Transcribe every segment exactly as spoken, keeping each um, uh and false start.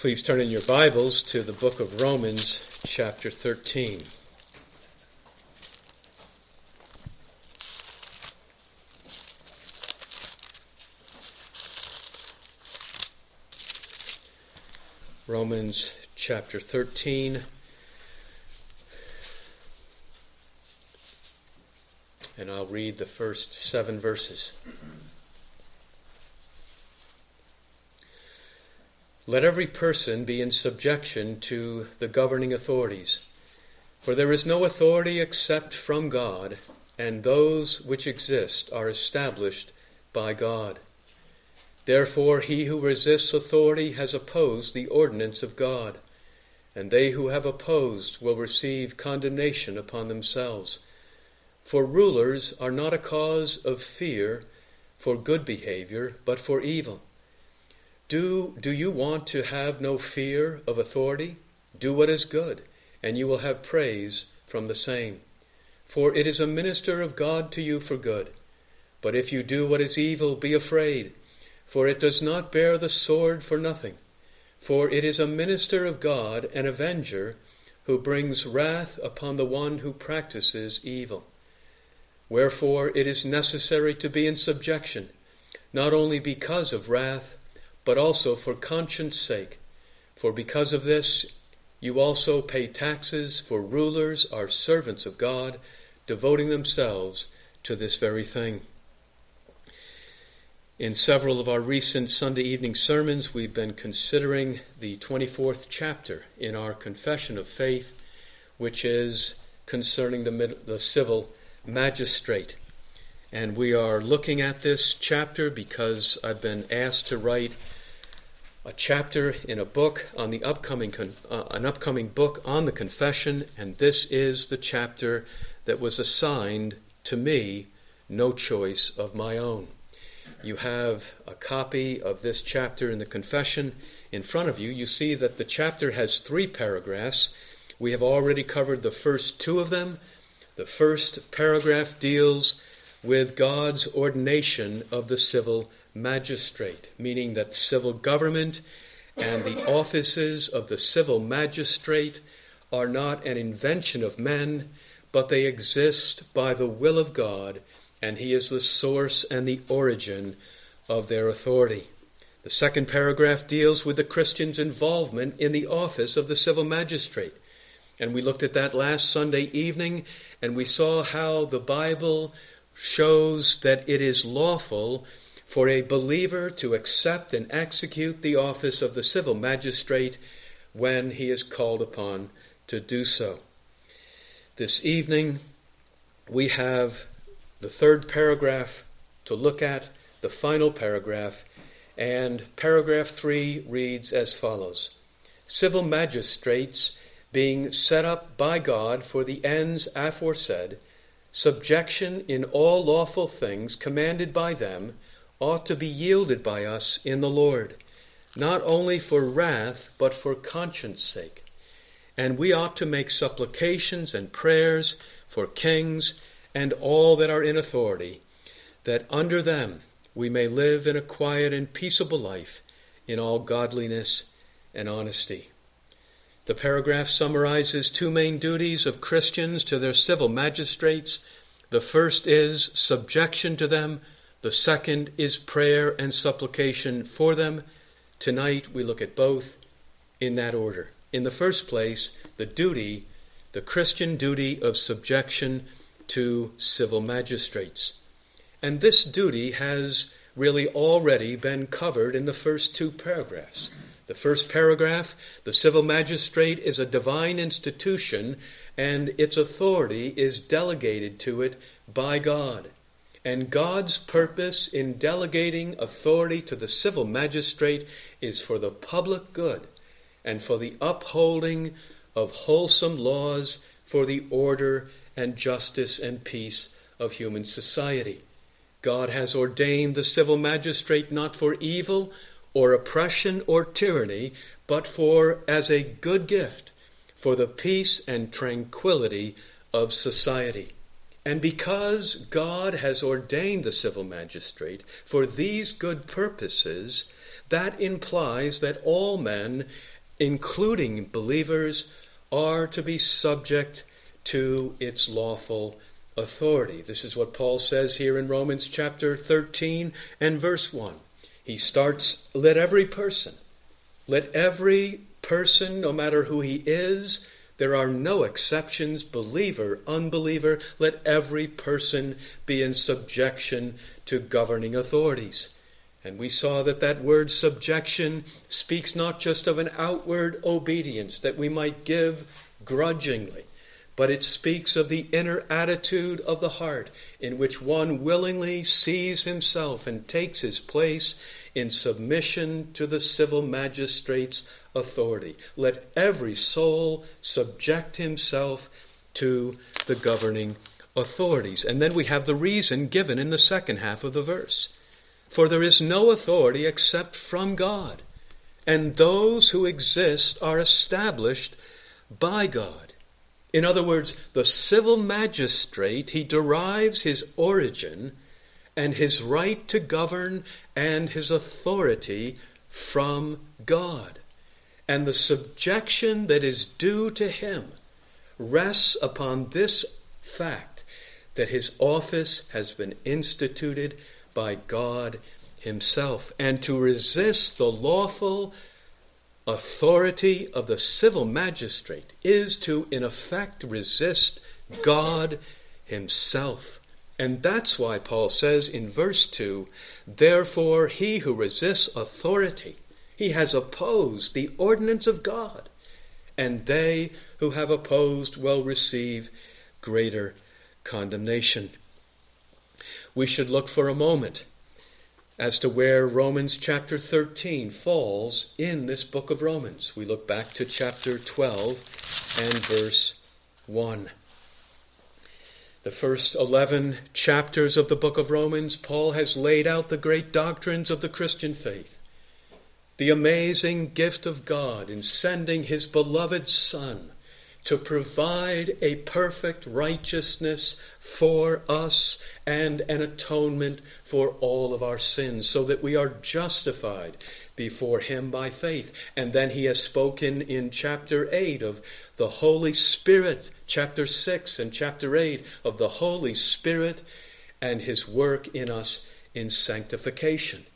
Please turn in your Bibles to the book of Romans, chapter thirteen. Romans chapter thirteen. And I'll read the first seven verses. Let every person be in subjection to the governing authorities, for there is no authority except from God, and those which exist are established by God. Therefore he who resists authority has opposed the ordinance of God, and they who have opposed will receive condemnation upon themselves. For rulers are not a cause of fear for good behavior, but for evil. Do, do you want to have no fear of authority? Do what is good, and you will have praise from the same. For it is a minister of God to you for good. But if you do what is evil, be afraid, for it does not bear the sword for nothing. For it is a minister of God, an avenger, who brings wrath upon the one who practices evil. Wherefore it is necessary to be in subjection, not only because of wrath, but also for conscience sake. For because of this, you also pay taxes, for rulers are servants of God, devoting themselves to this very thing. In several of our recent Sunday evening sermons, we've been considering the twenty-fourth chapter in our Confession of Faith, which is concerning the, the civil magistrate. And we are looking at this chapter because I've been asked to write a chapter in a book on the upcoming con- uh, an upcoming book on the confession, and this is the chapter that was assigned to me, no choice of my own. You have a copy of this chapter in the confession in front of you. You see that the chapter has three paragraphs. We have already covered the first two of them. The first paragraph deals with God's ordination of the civil magistrate, meaning that civil government and the offices of the civil magistrate are not an invention of men, but they exist by the will of God, and he is the source and the origin of their authority. The second paragraph deals with the Christian's involvement in the office of the civil magistrate. And we looked at that last Sunday evening, and we saw how the Bible shows that it is lawful for a believer to accept and execute the office of the civil magistrate when he is called upon to do so. This evening, we have the third paragraph to look at, the final paragraph, and paragraph three reads as follows. Civil magistrates, being set up by God for the ends aforesaid, subjection in all lawful things commanded by them, ought to be yielded by us in the Lord, not only for wrath, but for conscience sake. And we ought to make supplications and prayers for kings and all that are in authority, that under them we may live in a quiet and peaceable life in all godliness and honesty. The paragraph summarizes two main duties of Christians to their civil magistrates. The first is subjection to them. The second is prayer and supplication for them. Tonight we look at both in that order. In the first place, the duty, the Christian duty of subjection to civil magistrates. And this duty has really already been covered in the first two paragraphs. The first paragraph, the civil magistrate is a divine institution, and its authority is delegated to it by God. And God's purpose in delegating authority to the civil magistrate is for the public good and for the upholding of wholesome laws for the order and justice and peace of human society. God has ordained the civil magistrate not for evil or oppression or tyranny, but for as a good gift for the peace and tranquility of society. And because God has ordained the civil magistrate for these good purposes, that implies that all men, including believers, are to be subject to its lawful authority. This is what Paul says here in Romans chapter thirteen and verse one. He starts, let every person, let every person, no matter who he is, there are no exceptions, believer, unbeliever, let every person be in subjection to governing authorities. And we saw that that word subjection speaks not just of an outward obedience that we might give grudgingly, but it speaks of the inner attitude of the heart in which one willingly sees himself and takes his place in submission to the civil magistrate's authority. Let every soul subject himself to the governing authorities. And then we have the reason given in the second half of the verse. For there is no authority except from God, and those who exist are established by God. In other words, the civil magistrate, he derives his origin and his right to govern and his authority from God. And the subjection that is due to him rests upon this fact that his office has been instituted by God himself. And to resist the lawful authority of the civil magistrate is to, in effect, resist God himself. And that's why Paul says in verse two, therefore he who resists authority, he has opposed the ordinance of God, and they who have opposed will receive greater condemnation. We should look for a moment as to where Romans chapter thirteen falls in this book of Romans. We look back to chapter twelve and verse one. The first eleven chapters of the book of Romans, Paul has laid out the great doctrines of the Christian faith, the amazing gift of God in sending his beloved Son to provide a perfect righteousness for us and an atonement for all of our sins, so that we are justified before him by faith. And then he has spoken in chapter eight of the Holy Spirit, chapter six and chapter eight of the Holy Spirit and his work in us in sanctification.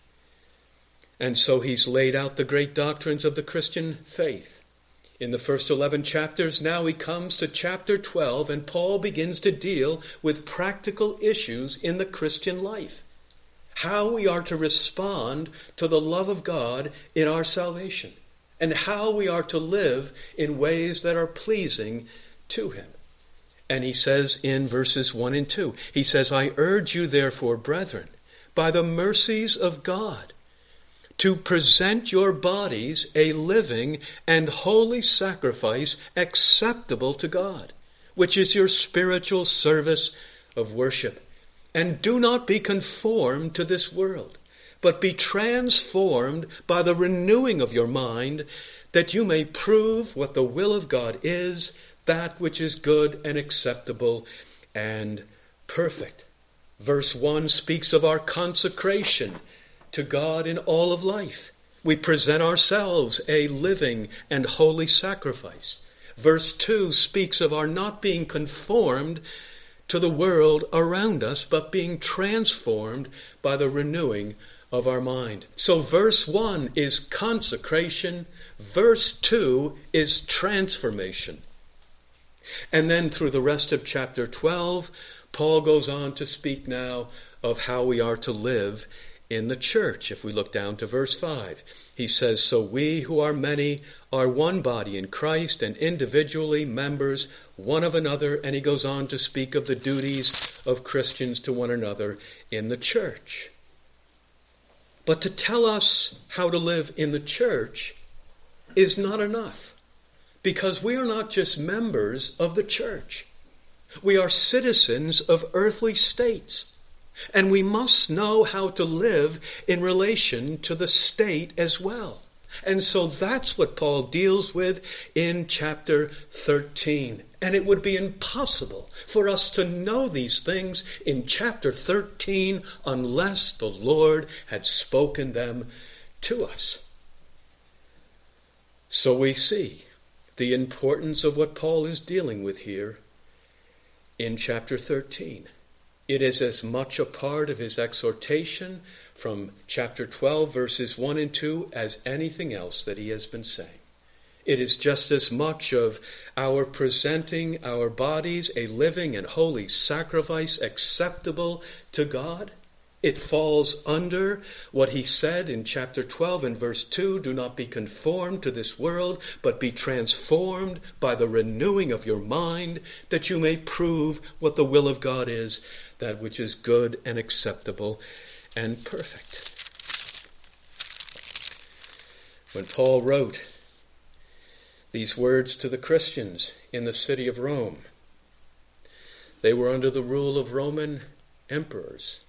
And so he's laid out the great doctrines of the Christian faith. In the first eleven chapters, now he comes to chapter twelve, and Paul begins to deal with practical issues in the Christian life. How we are to respond to the love of God in our salvation, and how we are to live in ways that are pleasing to him. And he says in verses one and two, he says, I urge you therefore, brethren, by the mercies of God, to present your bodies a living and holy sacrifice acceptable to God, which is your spiritual service of worship. And do not be conformed to this world, but be transformed by the renewing of your mind, that you may prove what the will of God is, that which is good and acceptable and perfect. Verse one speaks of our consecration to God in all of life. We present ourselves a living and holy sacrifice. Verse two speaks of our not being conformed to the world around us, but being transformed by the renewing of our mind. So verse one is consecration. Verse two is transformation. And then through the rest of chapter twelve, Paul goes on to speak now of how we are to live in the church. If we look down to verse five, he says, so we who are many are one body in Christ, and individually members one of another. And he goes on to speak of the duties of Christians to one another in the church. But to tell us how to live in the church is not enough, because we are not just members of the church. We are citizens of earthly states. And we must know how to live in relation to the state as well. And so that's what Paul deals with in chapter thirteen. And it would be impossible for us to know these things in chapter thirteen unless the Lord had spoken them to us. So we see the importance of what Paul is dealing with here in chapter thirteen. It is as much a part of his exhortation from chapter twelve, verses one and two, as anything else that he has been saying. It is just as much of our presenting our bodies a living and holy sacrifice acceptable to God. It falls under what he said in chapter twelve and verse two, do not be conformed to this world, but be transformed by the renewing of your mind, that you may prove what the will of God is, that which is good and acceptable and perfect. When Paul wrote these words to the Christians in the city of Rome, they were under the rule of Roman emperors.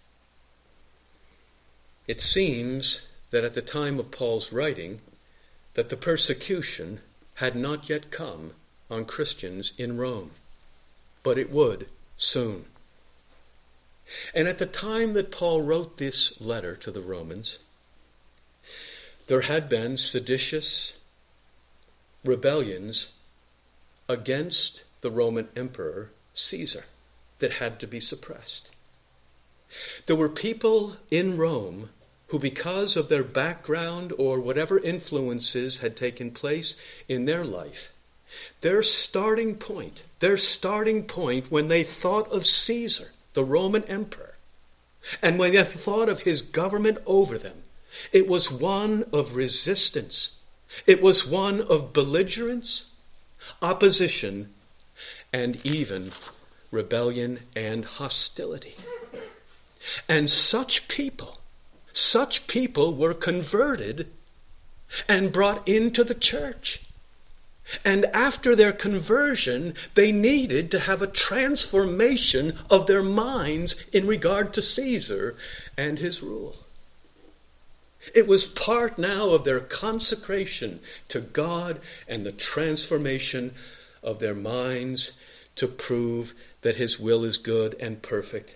It seems that at the time of Paul's writing, that the persecution had not yet come on Christians in Rome, but it would soon. And at the time that Paul wrote this letter to the Romans, there had been seditious rebellions against the Roman emperor Caesar that had to be suppressed. There were people in Rome who, because of their background or whatever influences had taken place in their life, their starting point, their starting point when they thought of Caesar, the Roman emperor, and when they thought of his government over them, it was one of resistance. It was one of belligerence, opposition, and even rebellion and hostility. And such people, such people were converted and brought into the church. And after their conversion, they needed to have a transformation of their minds in regard to Caesar and his rule. It was part now of their consecration to God and the transformation of their minds to prove that his will is good and perfect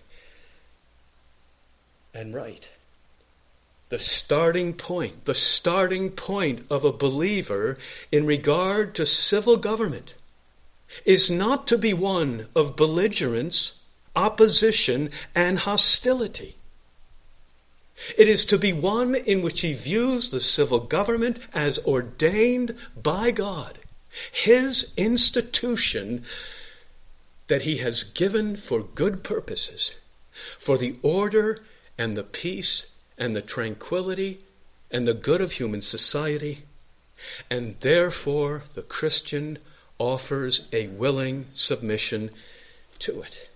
and right. The starting point, the starting point of a believer in regard to civil government is not to be one of belligerence, opposition, and hostility. It is to be one in which he views the civil government as ordained by God, his institution that he has given for good purposes, for the order and the peace and the tranquility and the good of human society, and therefore the Christian offers a willing submission to it.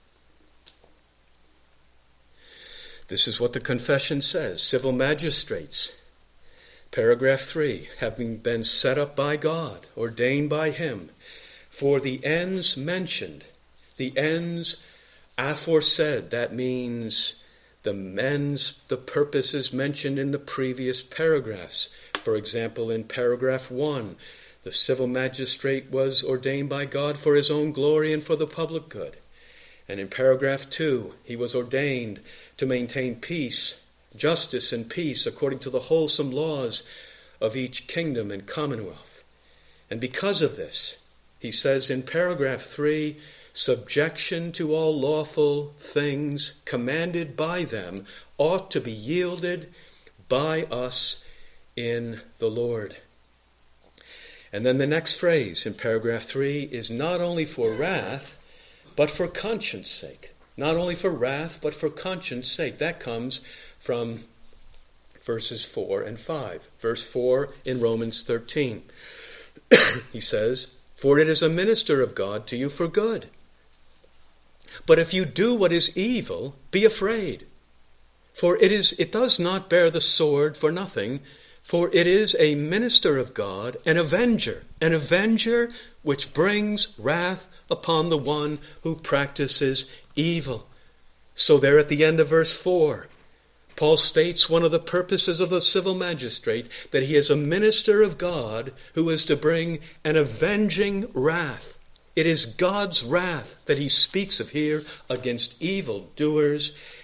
This is what the confession says. Civil magistrates, paragraph three, having been set up by God, ordained by him, for the ends mentioned, the ends aforesaid, that means the ends, the purposes mentioned in the previous paragraphs. For example, in paragraph one, the civil magistrate was ordained by God for his own glory and for the public good. And in paragraph two, he was ordained to maintain peace, justice and peace according to the wholesome laws of each kingdom and commonwealth. And because of this, he says in paragraph three, subjection to all lawful things commanded by them ought to be yielded by us in the Lord. And then the next phrase in paragraph three is not only for wrath, but for conscience sake. Not only for wrath, but for conscience sake. That comes from verses four and five. Verse four in Romans thirteen. He says, for it is a minister of God to you for good. But if you do what is evil, be afraid. For it is it does not bear the sword for nothing, for it is a minister of God, an avenger, an avenger which brings wrath upon the one who practices evil. So there at the end of verse four, Paul states one of the purposes of the civil magistrate, that he is a minister of God who is to bring an avenging wrath. It is God's wrath that he speaks of here against evil doers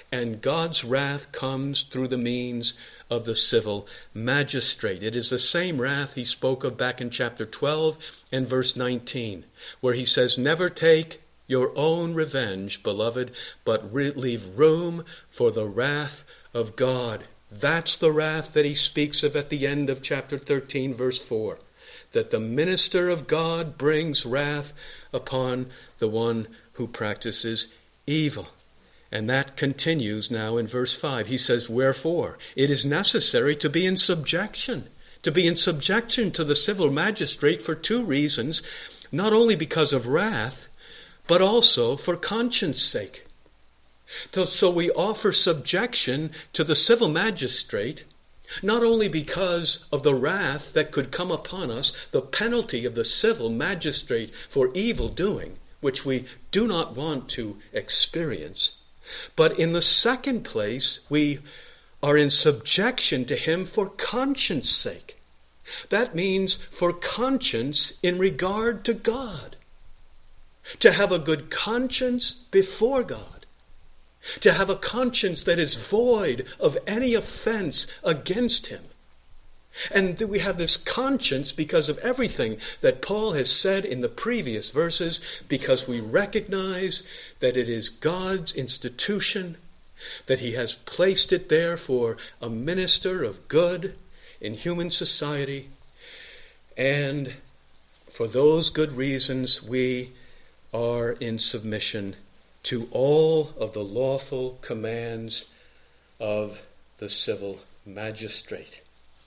and God's wrath comes through the means of the civil magistrate. It is the same wrath he spoke of back in chapter twelve and verse nineteen, where he says, "Never take your own revenge, beloved, but re- leave room for the wrath of God." That's the wrath that he speaks of at the end of chapter thirteen, verse four, that the minister of God brings wrath upon the one who practices evil. And that continues now in verse five. He says, "Wherefore it is necessary to be in subjection, to be in subjection to the civil magistrate for two reasons, not only because of wrath, but also for conscience sake." So we offer subjection to the civil magistrate, not only because of the wrath that could come upon us, the penalty of the civil magistrate for evil doing, which we do not want to experience, but in the second place, we are in subjection to him for conscience sake. That means for conscience in regard to God. To have a good conscience before God. To have a conscience that is void of any offense against him. And we have this conscience because of everything that Paul has said in the previous verses, because we recognize that it is God's institution, that he has placed it there for a minister of good in human society. And for those good reasons, we are in submission to all of the lawful commands of the civil magistrate.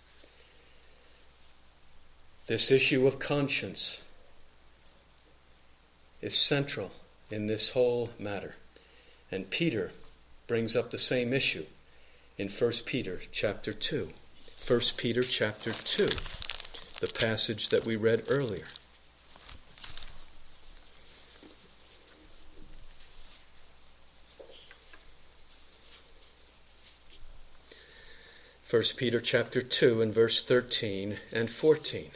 This issue of conscience is central in this whole matter. And Peter brings up the same issue in First Peter chapter two. First Peter chapter two, the passage that we read earlier. First Peter chapter two and verse thirteen and fourteen.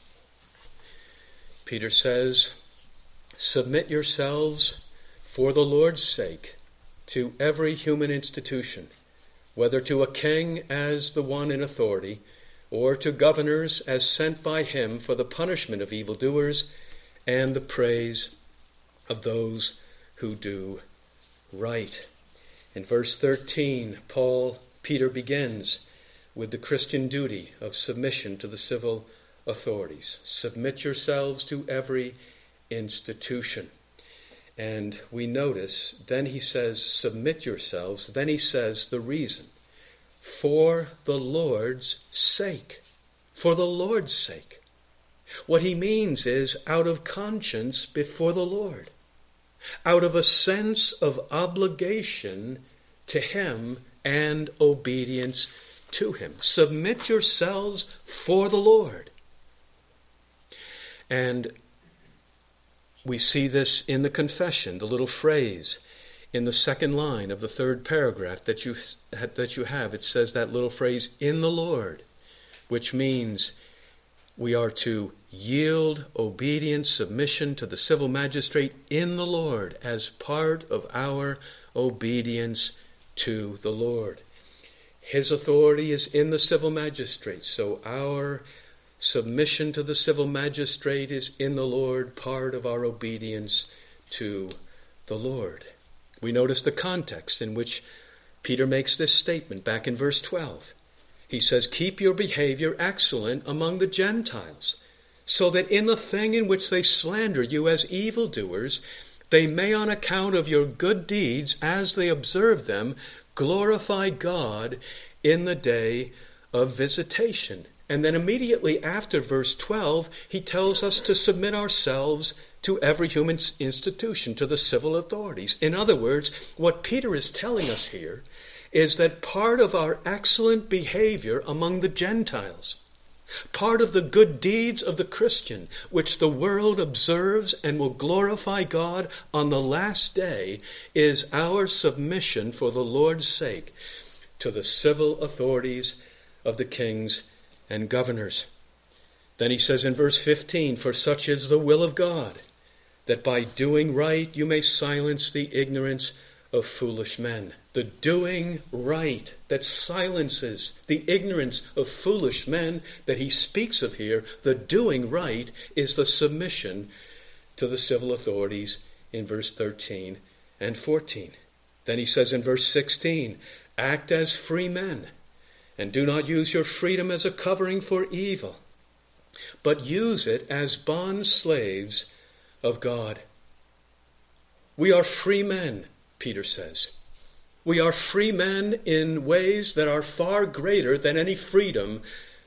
Peter says, "Submit yourselves for the Lord's sake to every human institution, whether to a king as the one in authority, or to governors as sent by him for the punishment of evildoers and the praise of those who do right." In verse thirteen, Paul, Peter begins with the Christian duty of submission to the civil authorities. Submit yourselves to every institution. And we notice, then he says, submit yourselves. Then he says the reason. For the Lord's sake. For the Lord's sake. What he means is out of conscience before the Lord. Out of a sense of obligation to him and obedience to him. Submit yourselves for the Lord. And we see this in the confession, the little phrase in the second line of the third paragraph that you that you have. It says that little phrase, "in the Lord," which means we are to yield obedience, submission to the civil magistrate in the Lord as part of our obedience to the Lord. His authority is in the civil magistrate, so our submission to the civil magistrate is in the Lord, part of our obedience to the Lord. We notice the context in which Peter makes this statement back in verse twelve. He says, "Keep your behavior excellent among the Gentiles, so that in the thing in which they slander you as evildoers, they may on account of your good deeds, as they observe them, glorify God in the day of visitation." And then immediately after verse twelve, he tells us to submit ourselves to every human institution, to the civil authorities. In other words, what Peter is telling us here is that part of our excellent behavior among the Gentiles, part of the good deeds of the Christian, which the world observes and will glorify God on the last day, is our submission for the Lord's sake to the civil authorities of the kings and governors. Then he says in verse fifteen, "For such is the will of God, that by doing right you may silence the ignorance of foolish men." The doing right that silences the ignorance of foolish men that he speaks of here, the doing right is the submission to the civil authorities in verse thirteen and fourteen. Then he says in verse sixteen, act as free men, and do not use your freedom as a covering for evil, but use it as bond slaves of God. We are free men, Peter says. We are free men in ways that are far greater than any freedom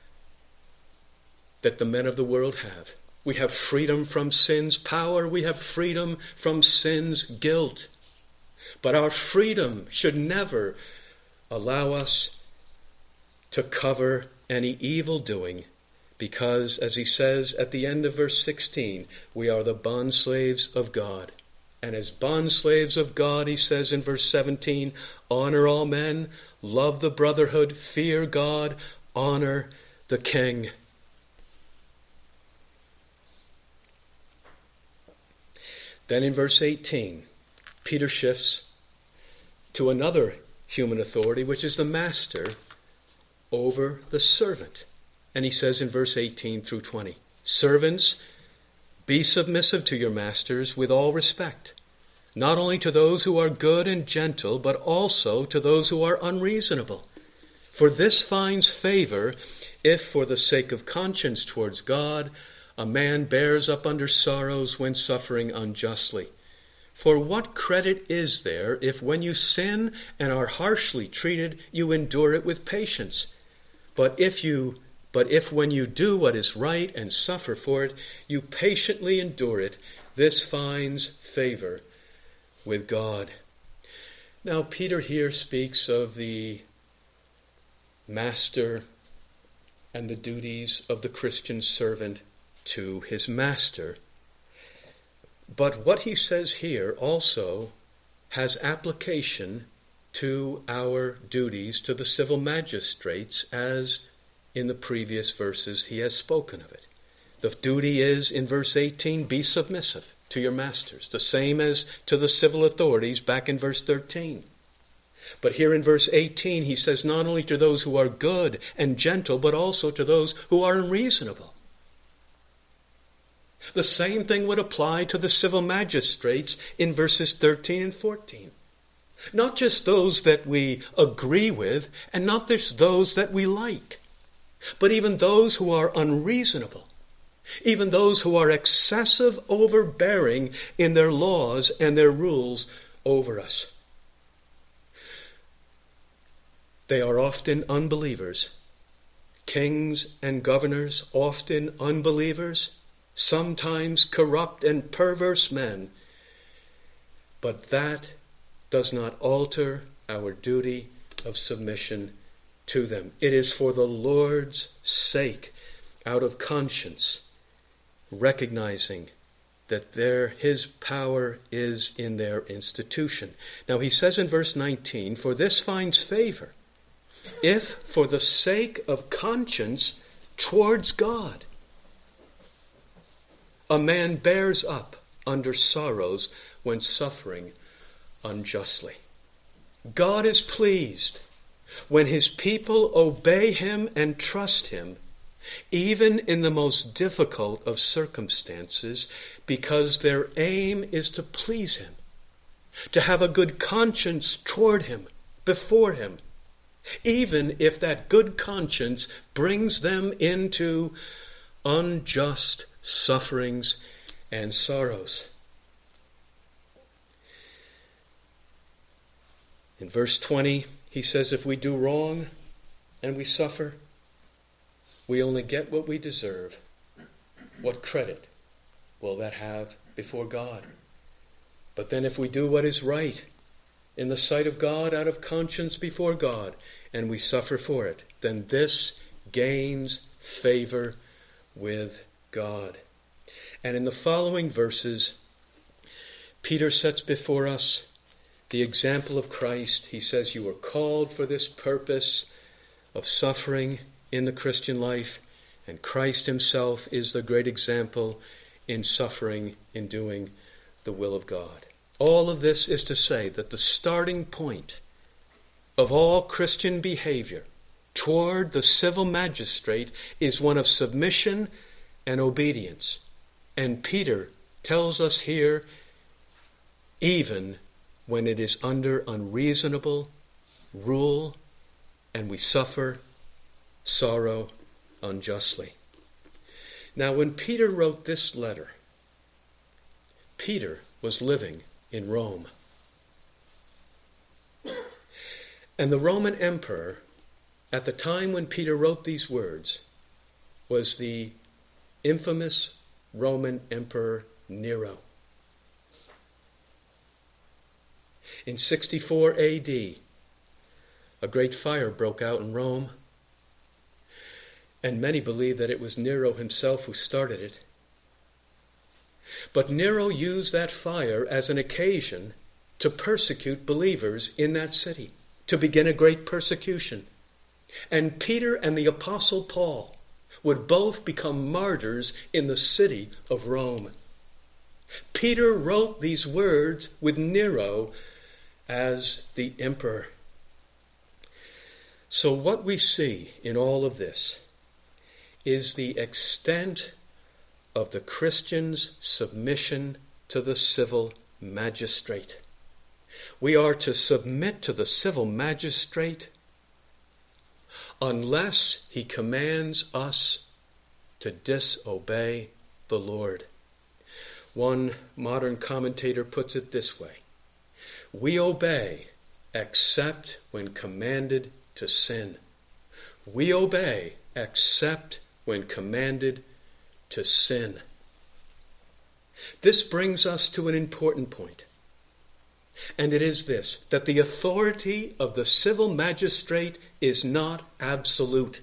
that the men of the world have. We have freedom from sin's power. We have freedom from sin's guilt. But our freedom should never allow us to cover any evil doing, because, as he says at the end of verse sixteen, we are the bondslaves of God. And as bondslaves of God, he says in verse seventeen, honor all men, love the brotherhood, fear God, honor the king. Then in verse eighteen, Peter shifts to another human authority, which is the master over the servant. And he says in verse eighteen through twenty, servants, be submissive to your masters with all respect, not only to those who are good and gentle, but also to those who are unreasonable. For this finds favor if, for the sake of conscience towards God, a man bears up under sorrows when suffering unjustly. For what credit is there if when you sin and are harshly treated, you endure it with patience? But if you But if when you do what is right and suffer for it, you patiently endure it, this finds favor with God. Now, Peter here speaks of the master and the duties of the Christian servant to his master. But what he says here also has application to our duties to the civil magistrates, as in the previous verses he has spoken of it. The duty is, in verse eighteen, be submissive to your masters, the same as to the civil authorities back in verse thirteen. But here in verse eighteen he says not only to those who are good and gentle, but also to those who are unreasonable. The same thing would apply to the civil magistrates in verses thirteen and fourteen. Not just those that we agree with, and not just those that we like, but even those who are unreasonable, even those who are excessive, overbearing in their laws and their rules over us. They are often unbelievers. Kings and governors, often unbelievers, sometimes corrupt and perverse men. But that does not alter our duty of submission to them. It is for the Lord's sake, out of conscience, recognizing that their, his power is in their institution. Now he says in verse nineteen, for this finds favor, if for the sake of conscience towards God, a man bears up under sorrows when suffering unjustly. God is pleased when his people obey him and trust him, even in the most difficult of circumstances, because their aim is to please him, to have a good conscience toward him, before him, even if that good conscience brings them into unjust sufferings and sorrows. In verse twenty, he says, if we do wrong and we suffer, we only get what we deserve. What credit will that have before God? But then if we do what is right in the sight of God, out of conscience before God, and we suffer for it, then this gains favor with God. And in the following verses, Peter sets before us the example of Christ. He says, you are called for this purpose of suffering in the Christian life, and Christ himself is the great example in suffering, in doing the will of God. All of this is to say that the starting point of all Christian behavior toward the civil magistrate is one of submission and obedience. And Peter tells us here, even when it is under unreasonable rule and we suffer sorrow unjustly. Now, when Peter wrote this letter, Peter was living in Rome. And the Roman emperor, at the time when Peter wrote these words, was the infamous Roman Emperor Nero. In sixty-four A D, a great fire broke out in Rome, and many believe that it was Nero himself who started it. But Nero used that fire as an occasion to persecute believers in that city, to begin a great persecution. And Peter and the Apostle Paul would both become martyrs in the city of Rome. Peter wrote these words with Nero as the emperor. So what we see in all of this is the extent of the Christian's submission to the civil magistrate. We are to submit to the civil magistrate unless he commands us to disobey the Lord. One modern commentator puts it this way: we obey except when commanded to sin. We obey except when commanded to sin. This brings us to an important point. And it is this, that the authority of the civil magistrate is not absolute.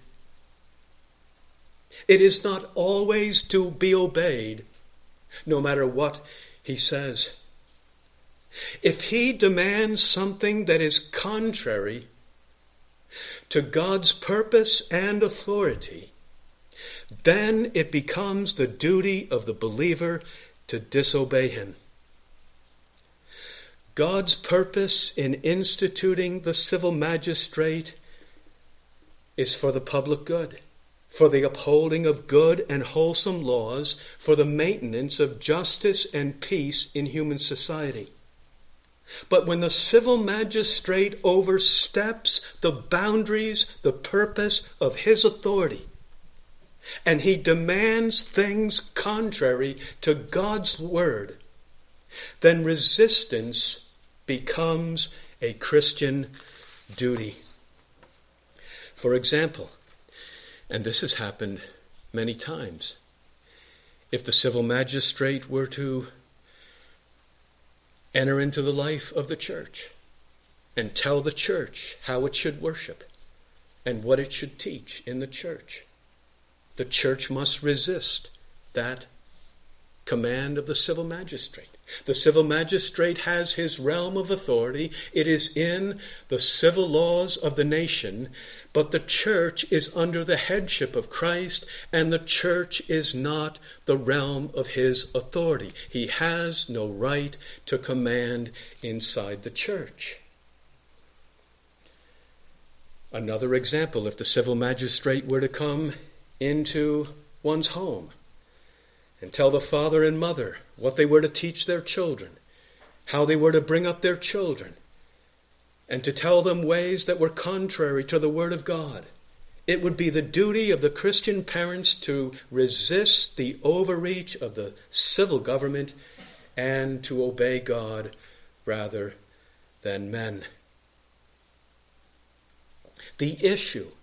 It is not always to be obeyed, no matter what he says. If he demands something that is contrary to God's purpose and authority, then it becomes the duty of the believer to disobey him. God's purpose in instituting the civil magistrate is for the public good, for the upholding of good and wholesome laws, for the maintenance of justice and peace in human society. But when the civil magistrate oversteps the boundaries, the purpose of his authority, and he demands things contrary to God's word, then resistance becomes a Christian duty. For example, and this has happened many times, if the civil magistrate were to enter into the life of the church and tell the church how it should worship and what it should teach in the church, the church must resist that command of the civil magistrate. The civil magistrate has his realm of authority. It is in the civil laws of the nation, but the church is under the headship of Christ, and the church is not the realm of his authority. He has no right to command inside the church. Another example, if the civil magistrate were to come into one's home and tell the father and mother what they were to teach their children, how they were to bring up their children, and to tell them ways that were contrary to the Word of God, it would be the duty of the Christian parents to resist the overreach of the civil government and to obey God rather than men. The issue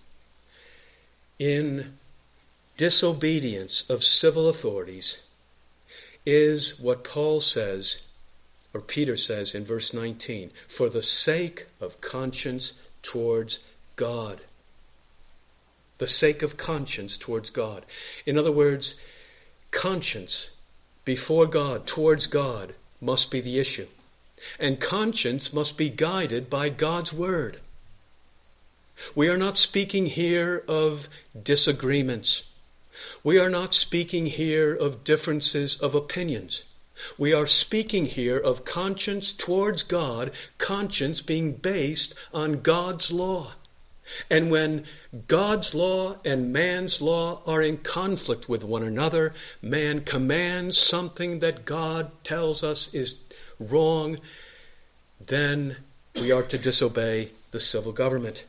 in disobedience of civil authorities is what Paul says, or Peter says in verse nineteen, for the sake of conscience towards God. The sake of conscience towards God. In other words, conscience before God, towards God, must be the issue. And conscience must be guided by God's word. We are not speaking here of disagreements. We are not speaking here of differences of opinions. We are speaking here of conscience towards God, conscience being based on God's law. And when God's law and man's law are in conflict with one another, man commands something that God tells us is wrong, then we are to disobey the civil government.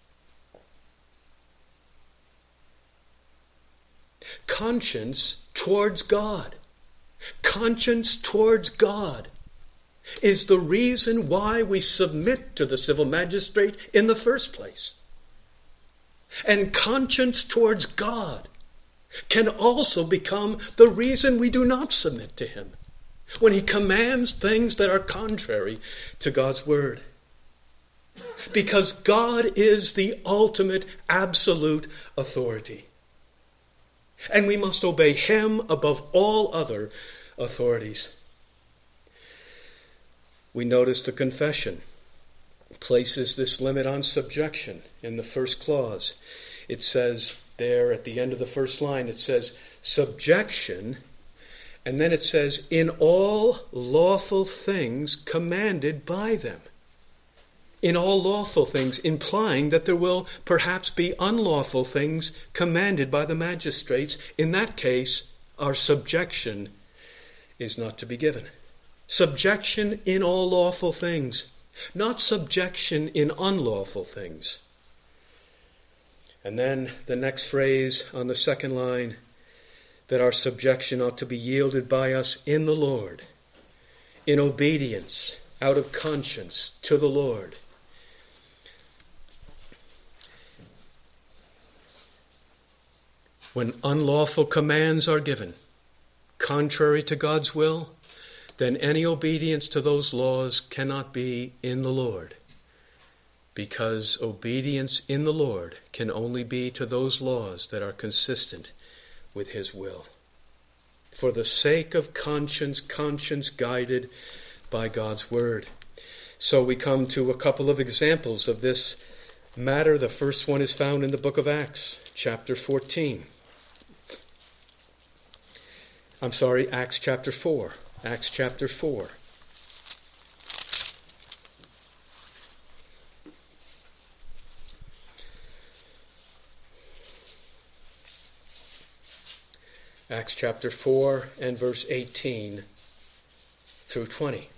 Conscience towards God, conscience towards God is the reason why we submit to the civil magistrate in the first place. And conscience towards God can also become the reason we do not submit to him when he commands things that are contrary to God's word. Because God is the ultimate, absolute authority. And we must obey him above all other authorities. We notice the confession places this limit on subjection in the first clause. It says there at the end of the first line, it says subjection, and then it says in all lawful things commanded by them. In all lawful things, implying that there will perhaps be unlawful things commanded by the magistrates. In that case, our subjection is not to be given. Subjection in all lawful things, not subjection in unlawful things. And then the next phrase on the second line, that our subjection ought to be yielded by us in the Lord, in obedience, out of conscience to the Lord. When unlawful commands are given, contrary to God's will, then any obedience to those laws cannot be in the Lord, because obedience in the Lord can only be to those laws that are consistent with his will. For the sake of conscience, conscience guided by God's word. So we come to a couple of examples of this matter. The first one is found in the book of Acts, chapter fourteen. I'm sorry, Acts chapter four. Acts chapter four. Acts chapter four and verse eighteen through twenty.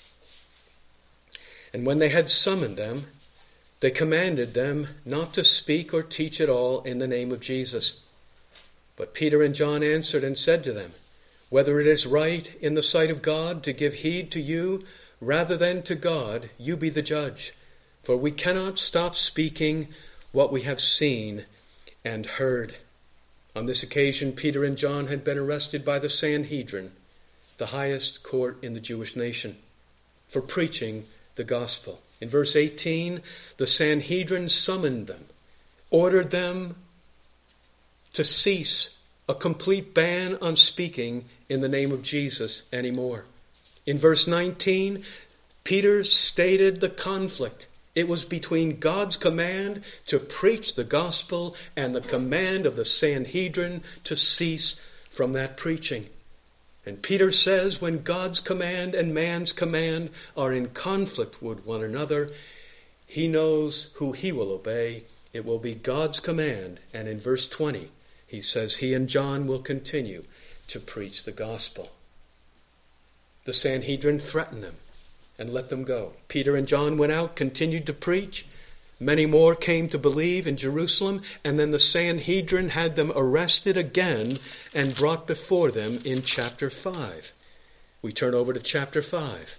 And when they had summoned them, they commanded them not to speak or teach at all in the name of Jesus. But Peter and John answered and said to them, whether it is right in the sight of God to give heed to you rather than to God, you be the judge. For we cannot stop speaking what we have seen and heard. On this occasion, Peter and John had been arrested by the Sanhedrin, the highest court in the Jewish nation, for preaching the gospel. In verse eighteen, the Sanhedrin summoned them, ordered them to cease, a complete ban on speaking in the name of Jesus anymore. In verse nineteen, Peter stated the conflict. It was between God's command to preach the gospel and the command of the Sanhedrin to cease from that preaching. And Peter says when God's command and man's command are in conflict with one another, he knows who he will obey. It will be God's command. And in verse twenty, he says he and John will continue to preach the gospel. The Sanhedrin threatened them and let them go. Peter and John went out, continued to preach. Many more came to believe in Jerusalem, and then the Sanhedrin had them arrested again and brought before them in chapter five. We turn over to chapter five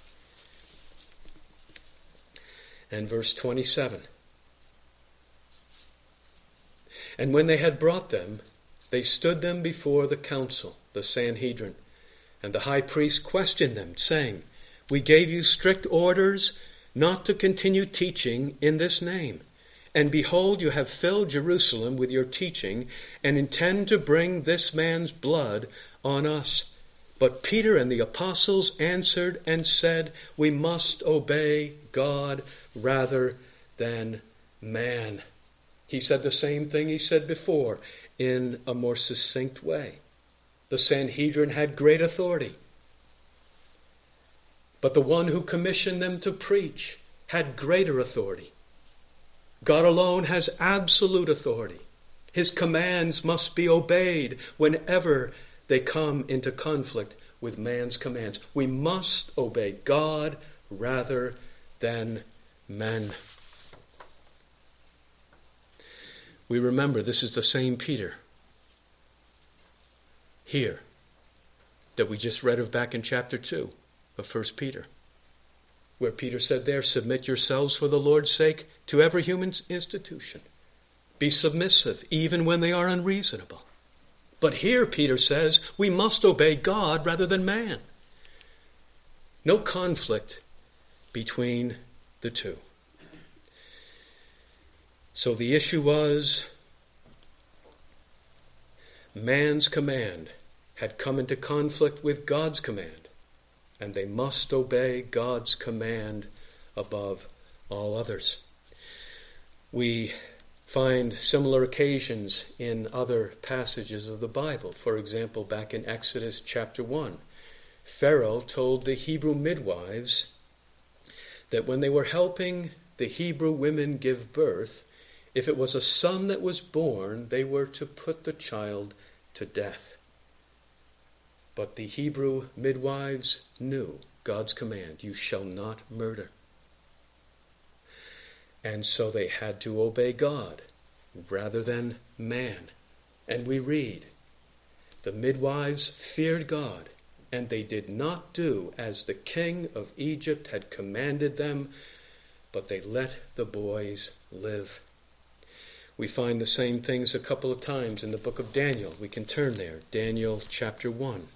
and verse twenty-seven. And when they had brought them, they stood them before the council, the Sanhedrin, and the high priest questioned them, saying, we gave you strict orders not to continue teaching in this name. And behold, you have filled Jerusalem with your teaching and intend to bring this man's blood on us. But Peter and the apostles answered and said, we must obey God rather than man. He said the same thing he said before in a more succinct way. The Sanhedrin had great authority. But the one who commissioned them to preach had greater authority. God alone has absolute authority. His commands must be obeyed whenever they come into conflict with man's commands. We must obey God rather than men. We remember this is the same Peter here that we just read of back in chapter two of First Peter, where Peter said there, submit yourselves for the Lord's sake to every human institution. Be submissive even when they are unreasonable. But here Peter says we must obey God rather than man. No conflict between the two. So the issue was man's command had come into conflict with God's command, and they must obey God's command above all others. We find similar occasions in other passages of the Bible. For example, back in Exodus chapter one, Pharaoh told the Hebrew midwives that when they were helping the Hebrew women give birth, if it was a son that was born, they were to put the child to death. But the Hebrew midwives knew God's command, you shall not murder. And so they had to obey God rather than man. And we read, the midwives feared God, and they did not do as the king of Egypt had commanded them, but they let the boys live. We find the same things a couple of times in the book of Daniel. We can turn there. Daniel chapter one.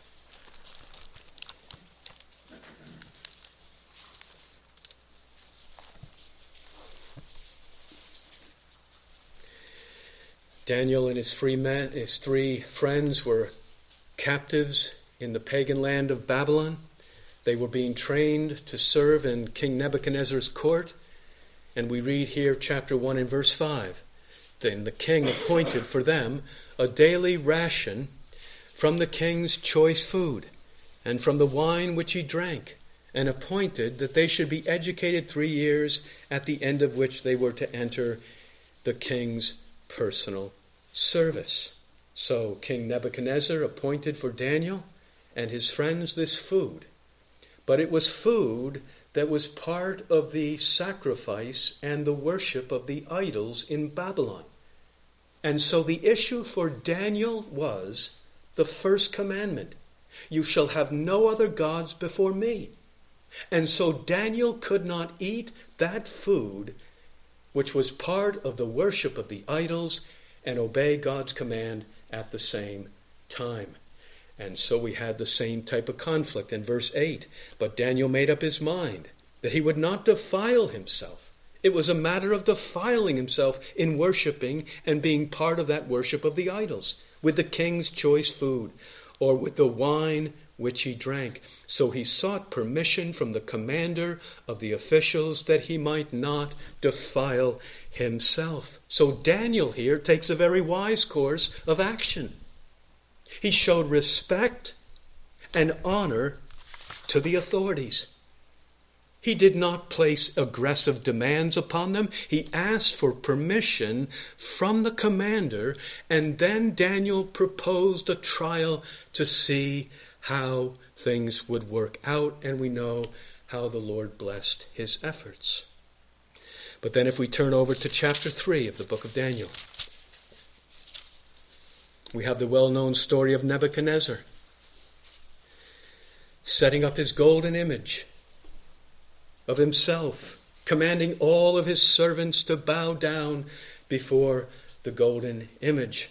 Daniel and his three men, his three friends were captives in the pagan land of Babylon. They were being trained to serve in King Nebuchadnezzar's court. And we read here chapter one and verse five. Then the king appointed for them a daily ration from the king's choice food and from the wine which he drank, and appointed that they should be educated three years, at the end of which they were to enter the king's personal service. So King Nebuchadnezzar appointed for Daniel and his friends this food. But it was food that was part of the sacrifice and the worship of the idols in Babylon. And so the issue for Daniel was the first commandment. You shall have no other gods before me. And so Daniel could not eat that food which was part of the worship of the idols and obey God's command at the same time. And so we had the same type of conflict in verse eight. But Daniel made up his mind that he would not defile himself. It was a matter of defiling himself in worshiping and being part of that worship of the idols, with the king's choice food, or with the wine which he drank. So he sought permission from the commander of the officials that he might not defile himself. So Daniel here takes a very wise course of action. He showed respect and honor to the authorities. He did not place aggressive demands upon them. He asked for permission from the commander, and then Daniel proposed a trial to see how things would work out, and we know how the Lord blessed his efforts. But then if we turn over to chapter three of the book of Daniel, we have the well-known story of Nebuchadnezzar setting up his golden image of himself, commanding all of his servants to bow down before the golden image.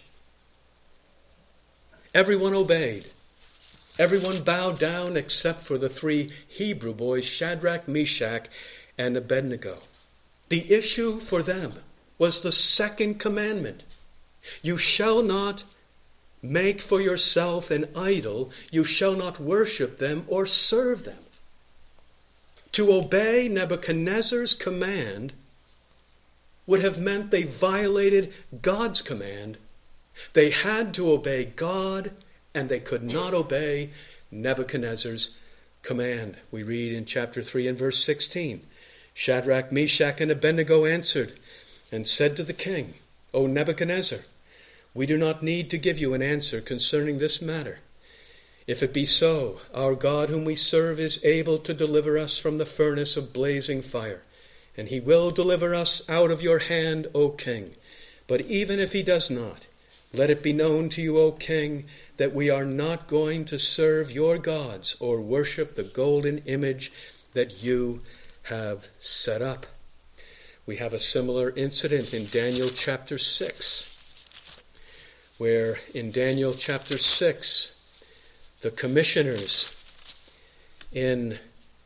Everyone obeyed. Everyone bowed down except for the three Hebrew boys, Shadrach, Meshach, and Abednego. The issue for them was the second commandment. You shall not make for yourself an idol. You shall not worship them or serve them. To obey Nebuchadnezzar's command would have meant they violated God's command. They had to obey God, and they could not obey Nebuchadnezzar's command. We read in chapter three and verse sixteen, Shadrach, Meshach, and Abednego answered and said to the king, O Nebuchadnezzar, we do not need to give you an answer concerning this matter. If it be so, our God whom we serve is able to deliver us from the furnace of blazing fire, and he will deliver us out of your hand, O king. But even if he does not, let it be known to you, O king, that we are not going to serve your gods or worship the golden image that you have set up. We have a similar incident in Daniel chapter six, where in Daniel chapter six, the commissioners in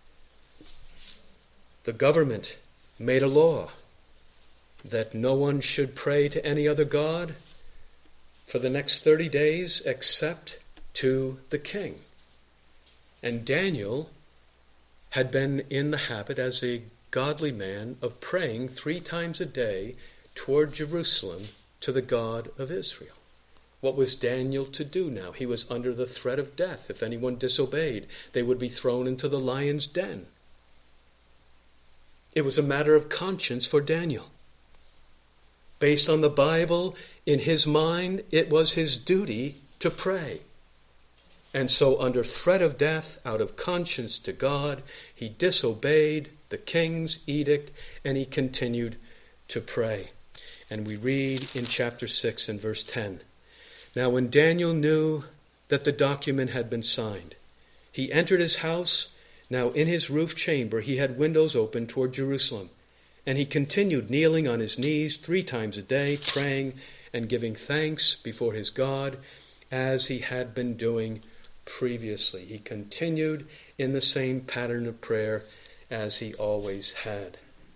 the government made a law that no one should pray to any other god for the next thirty days except to the king. And Daniel had been in the habit as a godly man of praying three times a day toward Jerusalem to the God of Israel. What was Daniel to do now? He was under the threat of death. If anyone disobeyed, they would be thrown into the lion's den. It was a matter of conscience for Daniel. Based on the Bible, in his mind, it was his duty to pray. And so under threat of death, out of conscience to God, he disobeyed the king's edict and he continued to pray. And we read in chapter six and verse ten, Now when Daniel knew that the document had been signed, he entered his house. Now in his roof chamber he had windows open toward Jerusalem. And he continued kneeling on his knees three times a day, praying and giving thanks before his God, as he had been doing previously. He continued in the same pattern of prayer as he always had.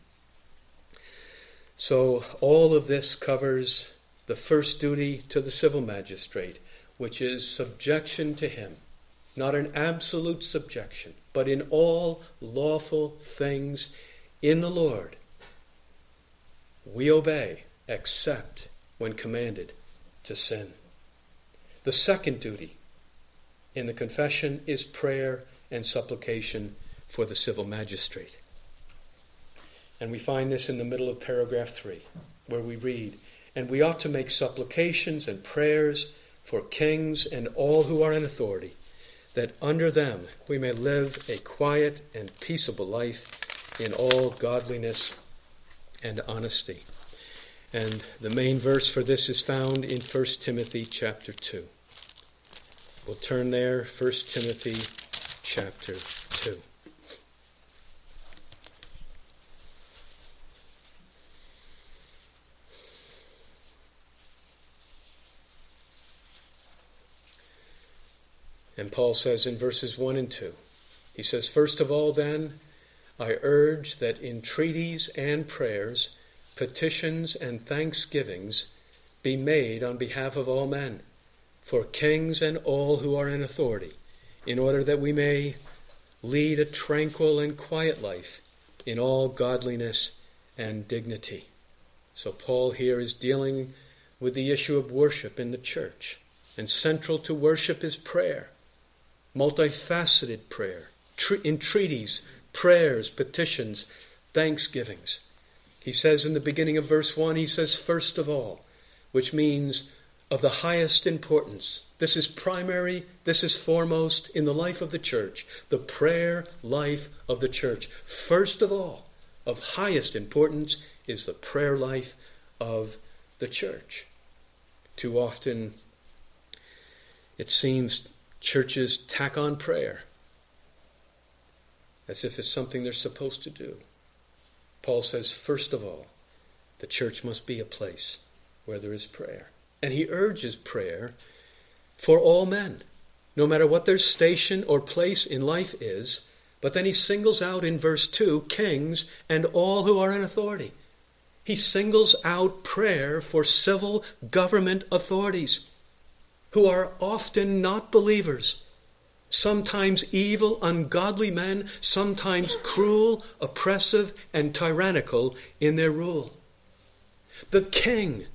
So all of this covers the first duty to the civil magistrate, which is subjection to him. Not an absolute subjection, but in all lawful things in the Lord, we obey, except when commanded to sin. The second duty in the confession is prayer and supplication for the civil magistrate. And we find this in the middle of paragraph three, where we read, And we ought to make supplications and prayers for kings and all who are in authority, that under them we may live a quiet and peaceable life in all godliness and honesty. And the main verse for this is found in First Timothy chapter two. We'll turn there, First Timothy chapter two. And Paul says in verses one and two, he says, First of all then, I urge that entreaties and prayers, petitions and thanksgivings be made on behalf of all men, for kings and all who are in authority, in order that we may lead a tranquil and quiet life in all godliness and dignity. So Paul here is dealing with the issue of worship in the church. And central to worship is prayer, multifaceted prayer, tre- entreaties, prayers, petitions, thanksgivings. He says in the beginning of verse one, he says, first of all, which means of the highest importance. This is primary, this is foremost in the life of the church, the prayer life of the church. First of all, of highest importance is the prayer life of the church. Too often, it seems churches tack on prayer as if it's something they're supposed to do. Paul says, first of all, the church must be a place where there is prayer. And he urges prayer for all men, no matter what their station or place in life is. But then he singles out in verse two, kings and all who are in authority. He singles out prayer for civil government authorities who are often not believers, sometimes evil, ungodly men, sometimes cruel, oppressive, and tyrannical in their rule. The king,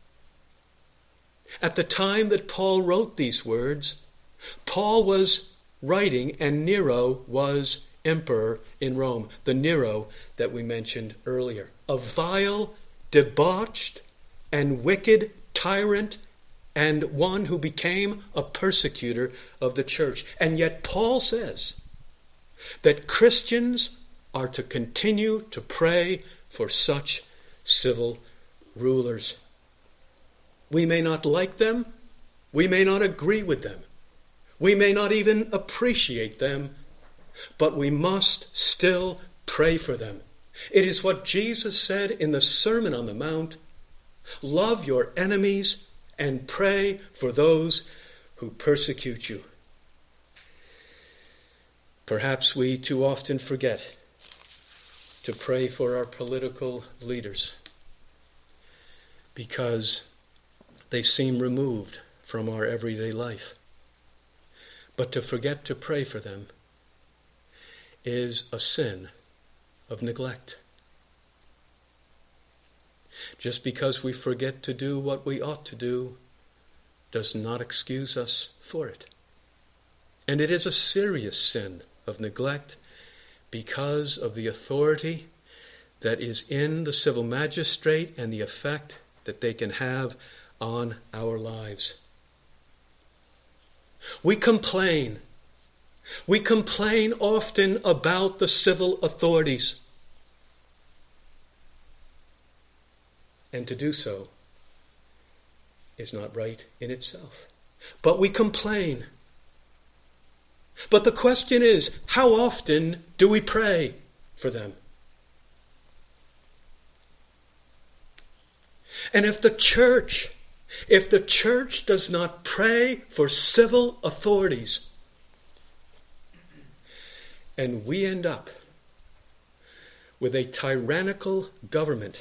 at the time that Paul wrote these words, Paul was writing, and Nero was emperor in Rome, the Nero that we mentioned earlier. A vile, debauched, and wicked tyrant, and one who became a persecutor of the church. And yet Paul says that Christians are to continue to pray for such civil rulers. We may not like them. We may not agree with them. We may not even appreciate them, but we must still pray for them. It is what Jesus said in the Sermon on the Mount: love your enemies and pray for those who persecute you. Perhaps we too often forget to pray for our political leaders because they seem removed from our everyday life. But to forget to pray for them is a sin of neglect. Just because we forget to do what we ought to do does not excuse us for it. And it is a serious sin of neglect because of the authority that is in the civil magistrate and the effect that they can have on our lives. We complain. We complain often about the civil authorities. And to do so is not right in itself. But we complain. But the question is, how often do we pray for them? And if the church, if the church does not pray for civil authorities, and we end up with a tyrannical government,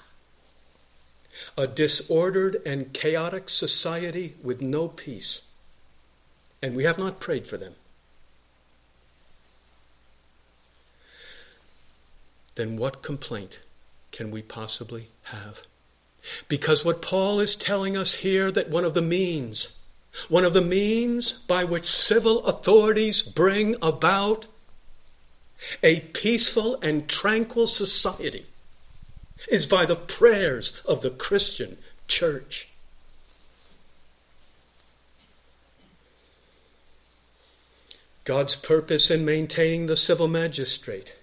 a disordered and chaotic society with no peace, and we have not prayed for them, then what complaint can we possibly have? Because what Paul is telling us here, that one of the means, one of the means by which civil authorities bring about a peaceful and tranquil society is by the prayers of the Christian church. God's purpose in maintaining the civil magistrate,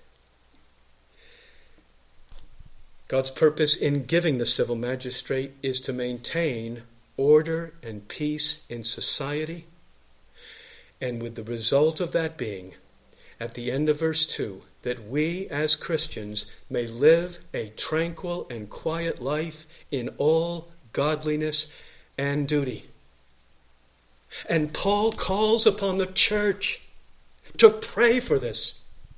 God's purpose in giving the civil magistrate is to maintain order and peace in society, and with the result of that being, at the end of verse two, that we as Christians may live a tranquil and quiet life in all godliness and duty. And Paul calls upon the church to pray for this,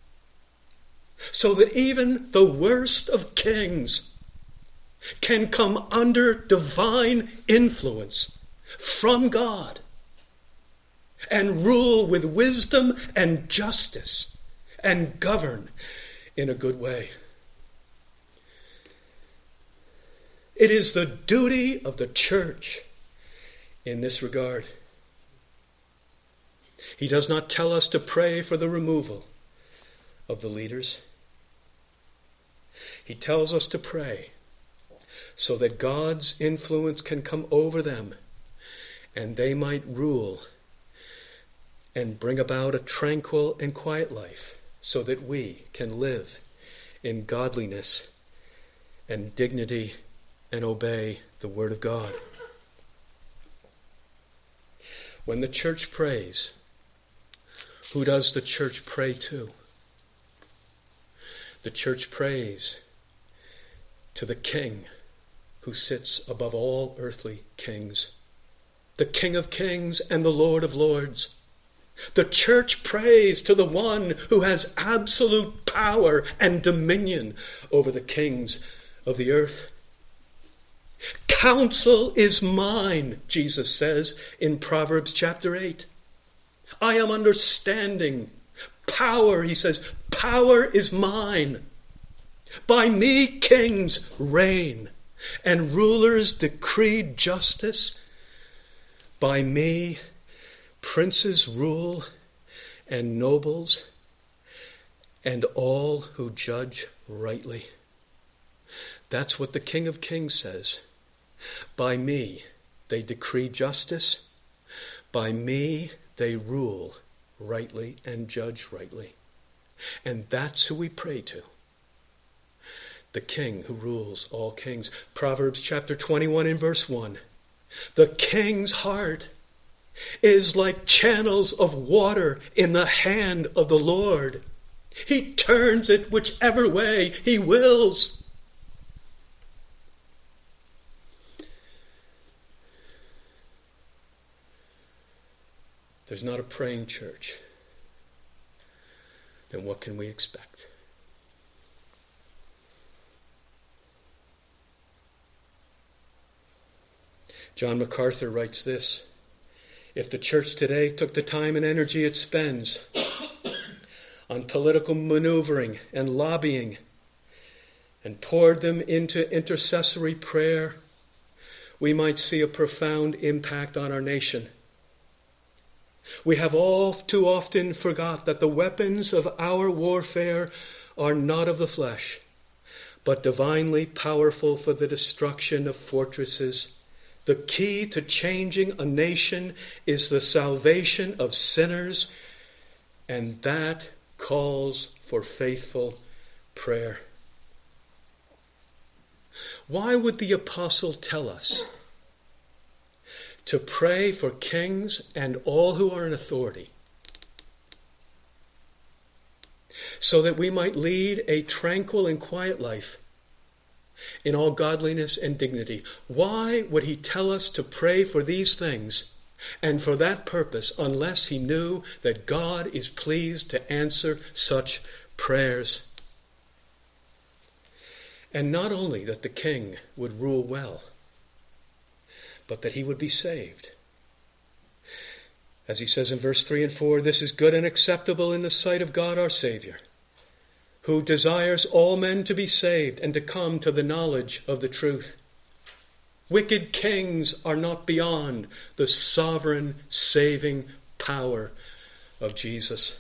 so that even the worst of kings can come under divine influence from God and rule with wisdom and justice and govern in a good way. It is the duty of the church in this regard. He does not tell us to pray for the removal of the leaders. He tells us to pray so that God's influence can come over them and they might rule and bring about a tranquil and quiet life, so that we can live in godliness and dignity and obey the Word of God. When the church prays, who does the church pray to? The church prays to the King who sits above all earthly kings, the King of kings and the Lord of lords. The church prays to the one who has absolute power and dominion over the kings of the earth. Counsel is mine, Jesus says in Proverbs chapter eight. I am understanding. Power, he says, power is mine. By me kings reign, and rulers decree justice. By me princes rule, and nobles and all who judge rightly. That's what the King of Kings says. By me they decree justice. By me they rule rightly and judge rightly. And that's who we pray to. The King who rules all kings. Proverbs chapter twenty-one and verse one. The king's heart is like channels of water in the hand of the Lord. He turns it whichever way he wills. There's not a praying church. Then what can we expect? John MacArthur writes this: if the church today took the time and energy it spends on political maneuvering and lobbying and poured them into intercessory prayer, we might see a profound impact on our nation. We have all too often forgot that the weapons of our warfare are not of the flesh, but divinely powerful for the destruction of fortresses. The key to changing a nation is the salvation of sinners, and that calls for faithful prayer. Why would the apostle tell us to pray for kings and all who are in authority, so that we might lead a tranquil and quiet life in all godliness and dignity? Why would he tell us to pray for these things and for that purpose unless he knew that God is pleased to answer such prayers? And not only that the king would rule well, but that he would be saved. As he says in verse three and four, this is good and acceptable in the sight of God our Savior, who desires all men to be saved and to come to the knowledge of the truth. Wicked kings are not beyond the sovereign saving power of Jesus.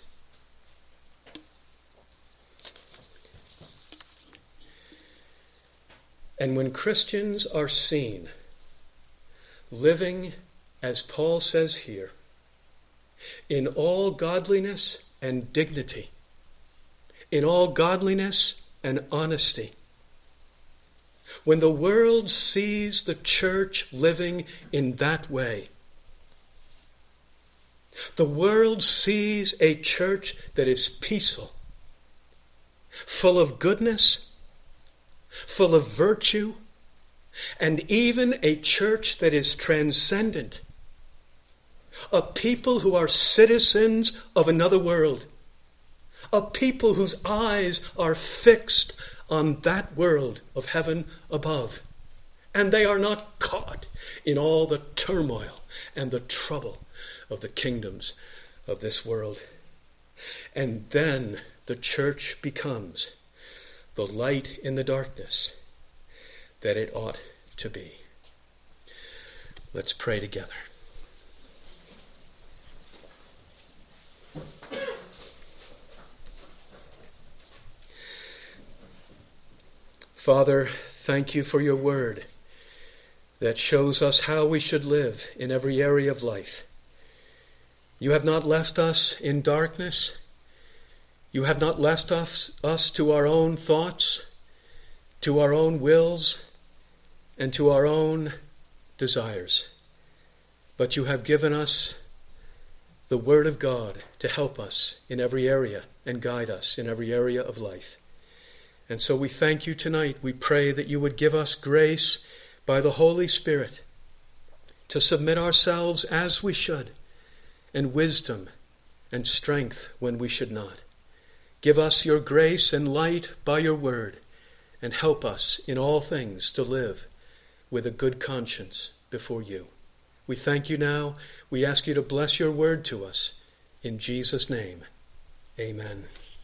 And when Christians are seen living, as Paul says here, in all godliness and dignity, in all godliness and honesty, when the world sees the church living in that way, the world sees a church that is peaceful, full of goodness, full of virtue, and even a church that is transcendent, a people who are citizens of another world, a people whose eyes are fixed on that world of heaven above, and they are not caught in all the turmoil and the trouble of the kingdoms of this world. And then the church becomes the light in the darkness that it ought to be. Let's pray together. Father, thank you for your word that shows us how we should live in every area of life. You have not left us in darkness. You have not left us, us to our own thoughts, to our own wills, and to our own desires. But you have given us the Word of God to help us in every area and guide us in every area of life. And so we thank you tonight. We pray that you would give us grace by the Holy Spirit to submit ourselves as we should, and wisdom and strength when we should not. Give us your grace and light by your word, and help us in all things to live with a good conscience before you. We thank you now. We ask you to bless your word to us. In Jesus' name, amen.